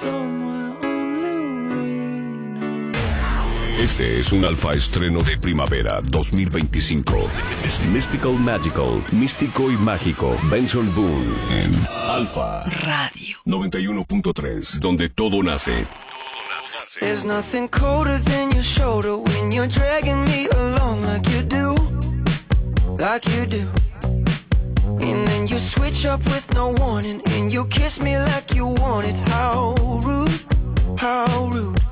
Este es un alfa estreno de primavera 2025. Mystical Magical, místico y mágico. Benson Boone en Alfa Radio 91.3, donde todo nace. There's nothing colder than your shoulder when you're dragging me along like you do, like you do. And then you switch up with no warning and you kiss me like you want it. How rude, how rude.